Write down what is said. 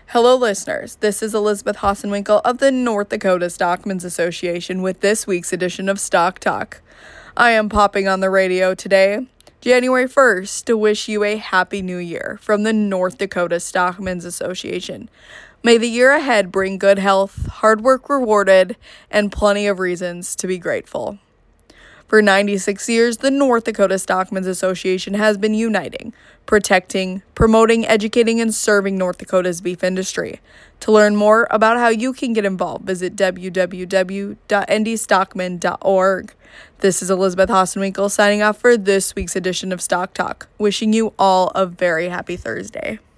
Hello, listeners. This is Elizabeth Hassenwinkel of the North Dakota Stockmen's Association with this week's edition of Stock Talk. I am popping on the radio today, January 1st, to wish you a happy new year from the North Dakota Stockmen's Association. May the year ahead bring good health, hard work rewarded, and plenty of reasons to be grateful. For 96 years, the North Dakota Stockmen's Association has been uniting, protecting, promoting, educating, and serving North Dakota's beef industry. To learn more about how you can get involved, visit www.ndstockman.org. This is Elizabeth Hassenwinkel signing off for this week's edition of Stock Talk, wishing you all a very happy Thursday.